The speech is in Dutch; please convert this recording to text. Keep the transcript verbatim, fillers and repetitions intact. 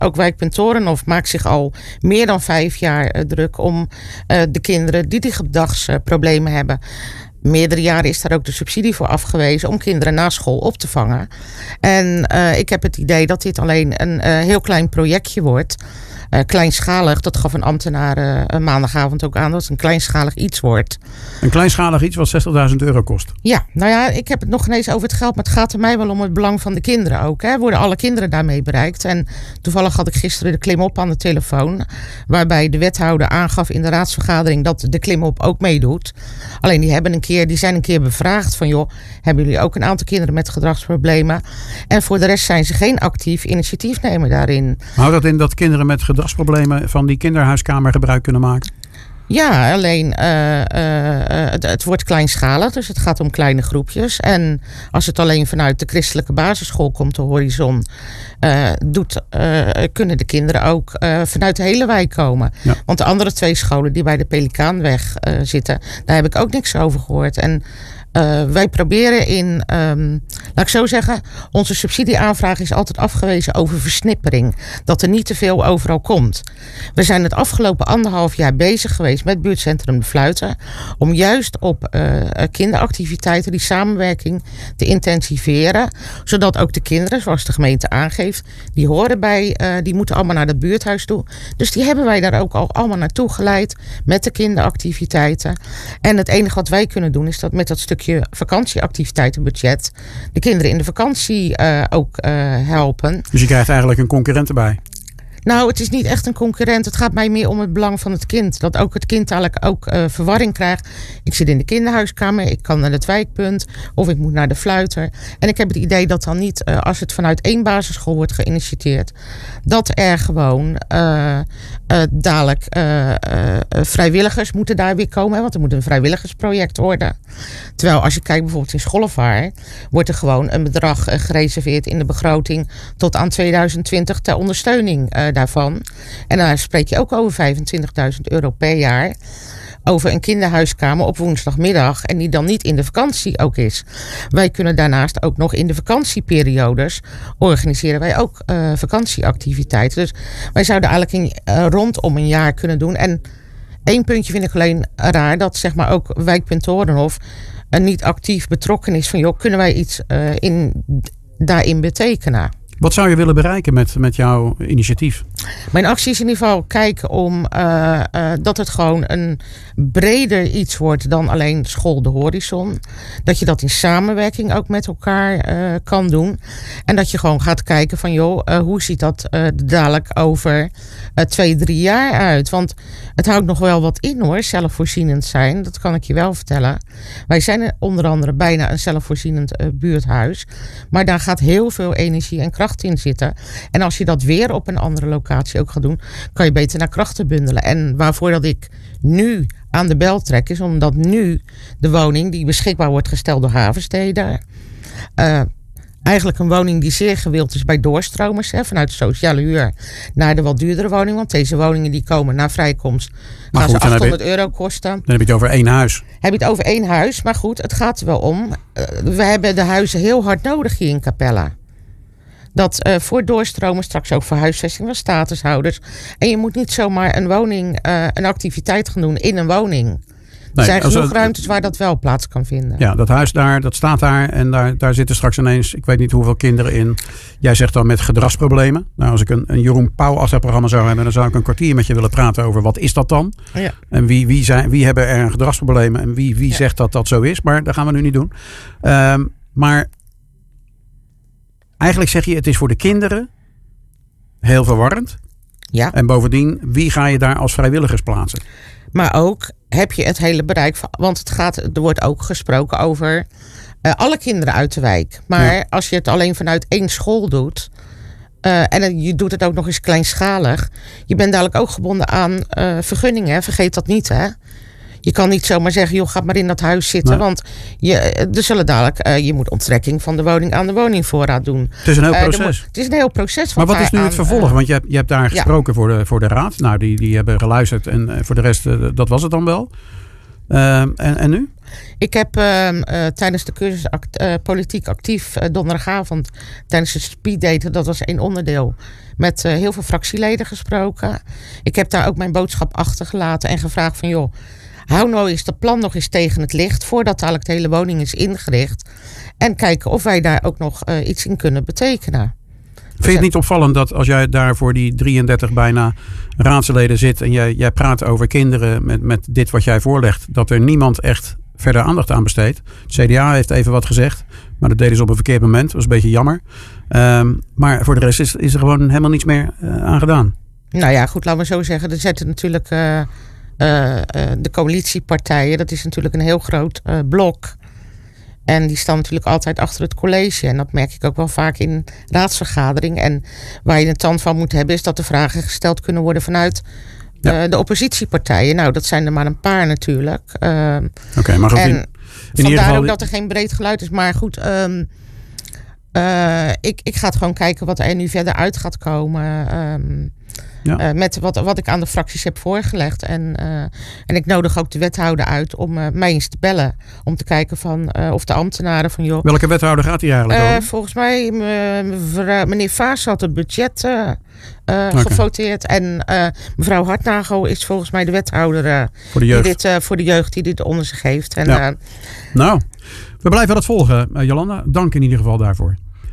ook wijkpunt Torenhof maakt zich al meer dan vijf jaar uh, druk om uh, de kinderen die die gedragsproblemen uh, hebben. Meerdere jaren is daar ook de subsidie voor afgewezen om kinderen na school op te vangen. En uh, ik heb het idee dat dit alleen een uh, heel klein projectje wordt. Uh, kleinschalig, dat gaf een ambtenaar uh, maandagavond ook aan, dat het een kleinschalig iets wordt. Een kleinschalig iets wat zestigduizend euro kost? Ja, nou ja, ik heb het nog ineens over het geld, maar het gaat er mij wel om het belang van de kinderen ook. Hè. Worden alle kinderen daarmee bereikt? En toevallig had ik gisteren de Klimop aan de telefoon, waarbij de wethouder aangaf in de raadsvergadering dat de Klimop ook meedoet. Alleen die, hebben een keer, die zijn een keer bevraagd van, joh, hebben jullie ook een aantal kinderen met gedragsproblemen? En voor de rest zijn ze geen actief initiatiefnemer daarin. Houdt dat in dat kinderen met gedragsproblemen van die kinderhuiskamer gebruik kunnen maken? Ja, alleen uh, uh, het, het wordt kleinschalig, dus het gaat om kleine groepjes. En als het alleen vanuit de christelijke basisschool komt, de Horizon, uh, doet, uh, kunnen de kinderen ook uh, vanuit de hele wijk komen. Ja. Want de andere twee scholen die bij de Pelikaanweg uh, zitten, daar heb ik ook niks over gehoord. En Uh, wij proberen in, um, laat ik zo zeggen, onze subsidieaanvraag is altijd afgewezen over versnippering. Dat er niet te veel overal komt. We zijn het afgelopen anderhalf jaar bezig geweest met buurtcentrum De Fluiten. Om juist op uh, kinderactiviteiten die samenwerking te intensiveren. Zodat ook de kinderen, zoals de gemeente aangeeft, die horen bij, uh, die moeten allemaal naar het buurthuis toe. Dus die hebben wij daar ook al allemaal naartoe geleid met de kinderactiviteiten. En het enige wat wij kunnen doen is dat met dat stukje vakantieactiviteitenbudget de kinderen in de vakantie uh, ook uh, helpen. Dus je krijgt eigenlijk een concurrent erbij? Nou, het is niet echt een concurrent. Het gaat mij meer om het belang van het kind. Dat ook het kind eigenlijk ook uh, verwarring krijgt. Ik zit in de kinderhuiskamer, ik kan naar het wijkpunt of ik moet naar de fluiter. En ik heb het idee dat dan niet, uh, als het vanuit één basisschool wordt geïnitieerd, dat er gewoon uh, uh, dadelijk uh, uh, vrijwilligers moeten daar weer komen. Hè, want er moet een vrijwilligersproject worden. Terwijl als je kijkt bijvoorbeeld in Schollevaar, wordt er gewoon een bedrag uh, gereserveerd in de begroting tot aan tweeduizend twintig ter ondersteuning uh, daarvan. En daar spreek je ook over vijfentwintigduizend euro per jaar. Over een kinderhuiskamer op woensdagmiddag. En die dan niet in de vakantie ook is. Wij kunnen daarnaast ook nog in de vakantieperiodes organiseren wij ook uh, vakantieactiviteiten. Dus wij zouden eigenlijk in, uh, rondom een jaar kunnen doen. En één puntje vind ik alleen raar. Dat zeg maar ook wijkpunt Torenhof uh, niet actief betrokken is. Van joh, kunnen wij iets uh, in, daarin betekenen? Wat zou je willen bereiken met, met jouw initiatief? Mijn actie is in ieder geval kijken om uh, uh, dat het gewoon een breder iets wordt dan alleen School de Horizon. Dat je dat in samenwerking ook met elkaar uh, kan doen. En dat je gewoon gaat kijken van joh, uh, hoe ziet dat uh, dadelijk over uh, twee, drie jaar uit? Want het houdt nog wel wat in hoor, zelfvoorzienend zijn. Dat kan ik je wel vertellen. Wij zijn onder andere bijna een zelfvoorzienend uh, buurthuis. Maar daar gaat heel veel energie en kracht in zitten. En als je dat weer op een andere locatie ook gaat doen, kan je beter naar krachten bundelen. En waarvoor dat ik nu aan de bel trek is omdat nu de woning die beschikbaar wordt gesteld door Havenstede, uh, eigenlijk een woning die zeer gewild is bij doorstromers, hè, vanuit de sociale huur naar de wat duurdere woning. Want deze woningen die komen na vrijkomst gaan goed, ze achthonderd euro kosten. Dan heb je het over één huis. Heb je het over één huis, maar goed, het gaat er wel om. Uh, we hebben de huizen heel hard nodig hier in Capella. Dat uh, voor doorstromers, straks ook voor huisvesting van statushouders. En je moet niet zomaar een woning, uh, een activiteit gaan doen in een woning. Er nee, zijn genoeg het, ruimtes waar dat wel plaats kan vinden. Ja, dat huis daar, dat staat daar. En daar, daar zitten straks ineens, ik weet niet hoeveel kinderen in. Jij zegt dan met gedragsproblemen. Nou, als ik een, een Jeroen Pauw als dat programma zou hebben, dan zou ik een kwartier met je willen praten over wat is dat dan? Ja. En wie, wie, zijn, wie hebben er een gedragsprobleem en wie, wie ja. zegt dat dat zo is. Maar dat gaan we nu niet doen. Um, maar eigenlijk zeg je, het is voor de kinderen heel verwarrend. Ja. En bovendien, wie ga je daar als vrijwilligers plaatsen? Maar ook heb je het hele bereik van, want het gaat, er wordt ook gesproken over uh, alle kinderen uit de wijk. Maar ja. als je het alleen vanuit één school doet, uh, en je doet het ook nog eens kleinschalig, je bent dadelijk ook gebonden aan uh, vergunningen. Vergeet dat niet, hè? Je kan niet zomaar zeggen, joh, ga maar in dat huis zitten. Nee. Want je, er zullen dadelijk, uh, je moet onttrekking van de woning aan de woningvoorraad doen. Het is een heel proces. Uh, moet, het is een heel proces. Maar wat is nu aan, het vervolg? Uh, Want je hebt, je hebt daar gesproken ja. voor, de, voor de raad. Nou, die, die hebben geluisterd. En uh, voor de rest, uh, dat was het dan wel. Uh, en, en nu? Ik heb uh, uh, tijdens de cursus act, uh, politiek actief uh, donderdagavond tijdens het speeddaten, dat was één onderdeel, met uh, heel veel fractieleden gesproken. Ik heb daar ook mijn boodschap achtergelaten en gevraagd van joh, hou nou eens dat plan nog eens tegen het licht voordat eigenlijk de hele woning is ingericht. En kijken of wij daar ook nog uh, iets in kunnen betekenen. Vind je het niet opvallend dat als jij daar voor die drieëndertig bijna raadsleden zit en jij, jij praat over kinderen met, met dit wat jij voorlegt, dat er niemand echt verder aandacht aan besteedt? Het C D A heeft even wat gezegd, maar dat deden ze op een verkeerd moment. Dat was een beetje jammer. Um, maar voor de rest is, is er gewoon helemaal niets meer uh, aan gedaan. Nou ja, goed, laten we zo zeggen. Er zetten natuurlijk uh, uh, uh, de coalitiepartijen. Dat is natuurlijk een heel groot uh, blok. En die staan natuurlijk altijd achter het college. En dat merk ik ook wel vaak in raadsvergadering. En waar je een tand van moet hebben, is dat de vragen gesteld kunnen worden vanuit ja. uh, de oppositiepartijen. Nou, dat zijn er maar een paar natuurlijk. Uh, Oké, okay, maar goed. En in, in vandaar ieder geval ook dat er geen breed geluid is. Maar goed, um, uh, ik, ik ga het gewoon kijken wat er nu verder uit gaat komen. Um, Ja. Uh, met wat, wat ik aan de fracties heb voorgelegd. En, uh, en ik nodig ook de wethouder uit om uh, mij eens te bellen. Om te kijken van, uh, of de ambtenaren van joh. Welke wethouder gaat hij eigenlijk over? Uh, volgens mij, mevrouw, meneer Vaas had het budget uh, uh, okay. gevoteerd. En uh, mevrouw Hartnagel is volgens mij de wethouder uh, voor, de jeugd. Die dit, uh, voor de jeugd die dit onder zich heeft. En, ja. uh, nou, we blijven dat volgen. Uh, Jolanda, dank in ieder geval daarvoor.